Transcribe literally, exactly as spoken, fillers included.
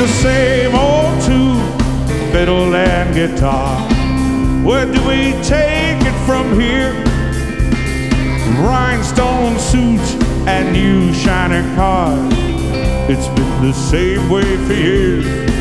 the same old tune, fiddle and guitar. Where do we take it from here? Rhinestone suits and new shiny cars. It's been the same way for years.